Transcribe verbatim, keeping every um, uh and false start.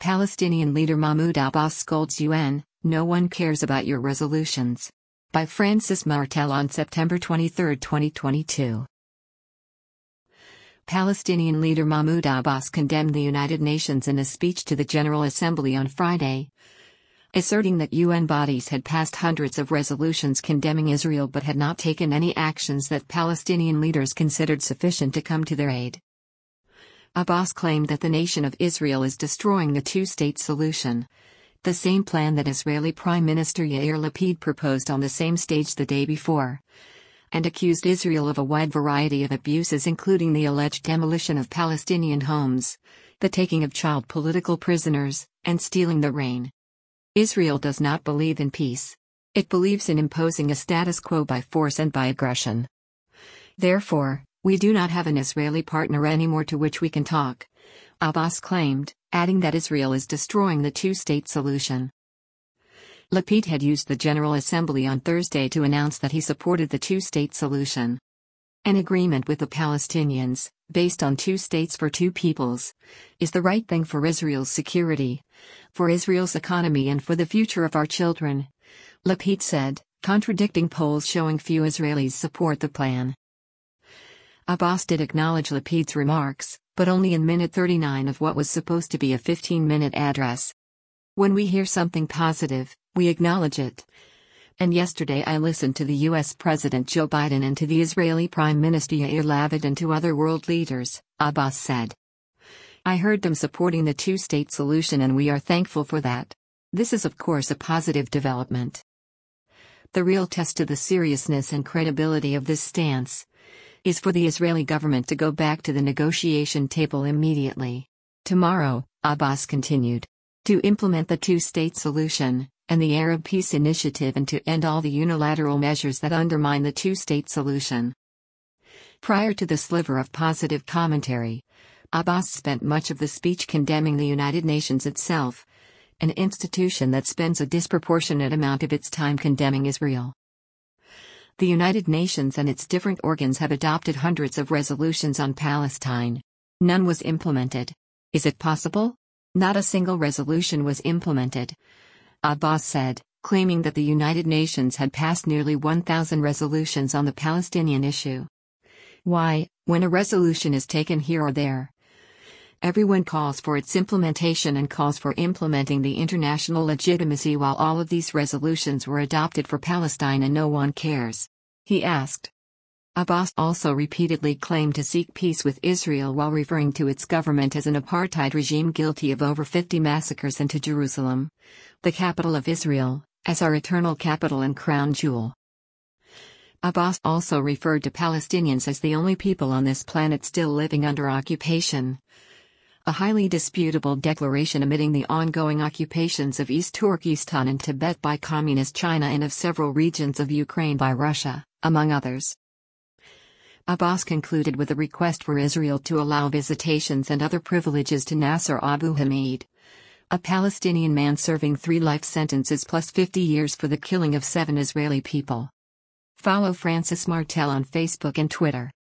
Palestinian leader Mahmoud Abbas scolds U N, "No one cares about your resolutions." By Francis Martel on September twenty-third, twenty twenty-two. Palestinian leader Mahmoud Abbas condemned the United Nations in a speech to the General Assembly on Friday, asserting that U N bodies had passed hundreds of resolutions condemning Israel but had not taken any actions that Palestinian leaders considered sufficient to come to their aid. Abbas claimed that the nation of Israel is destroying the two-state solution, the same plan that Israeli Prime Minister Yair Lapid proposed on the same stage the day before, and accused Israel of a wide variety of abuses including the alleged demolition of Palestinian homes, the taking of child political prisoners, and stealing the rain. Israel does not believe in peace. It believes in imposing a status quo by force and by aggression. Therefore, we do not have an Israeli partner anymore to which we can talk, Abbas claimed, adding that Israel is destroying the two-state solution. Lapid had used the General Assembly on Thursday to announce that he supported the two-state solution. An agreement with the Palestinians, based on two states for two peoples, is the right thing for Israel's security, for Israel's economy and for the future of our children, Lapid said, contradicting polls showing few Israelis support the plan. Abbas did acknowledge Lapid's remarks, but only in minute thirty-nine of what was supposed to be a fifteen-minute address. "When we hear something positive, we acknowledge it. And yesterday I listened to the U S President Joe Biden and to the Israeli Prime Minister Yair Lapid and to other world leaders," Abbas said. "I heard them supporting the two-state solution and we are thankful for that. This is of course a positive development. The real test to the seriousness and credibility of this stance is for the Israeli government to go back to the negotiation table immediately. Tomorrow," Abbas continued, "to implement the two-state solution and the Arab Peace Initiative and to end all the unilateral measures that undermine the two-state solution." Prior to the sliver of positive commentary, Abbas spent much of the speech condemning the United Nations itself, an institution that spends a disproportionate amount of its time condemning Israel. The United Nations and its different organs have adopted hundreds of resolutions on Palestine. None was implemented. Is it possible? Not a single resolution was implemented, Abbas said, claiming that the United Nations had passed nearly one thousand resolutions on the Palestinian issue. Why, when a resolution is taken here or there, everyone calls for its implementation and calls for implementing the international legitimacy while all of these resolutions were adopted for Palestine and no one cares? He asked. Abbas also repeatedly claimed to seek peace with Israel while referring to its government as an apartheid regime guilty of over fifty massacres and to Jerusalem, the capital of Israel, as our eternal capital and crown jewel. Abbas also referred to Palestinians as the only people on this planet still living under occupation, a highly disputable declaration amidst the ongoing occupations of East Turkestan and Tibet by Communist China and of several regions of Ukraine by Russia, among others. Abbas concluded with a request for Israel to allow visitations and other privileges to Nasser Abu Hamid, a Palestinian man serving three life sentences plus fifty years for the killing of seven Israeli people. Follow Francis Martel on Facebook and Twitter.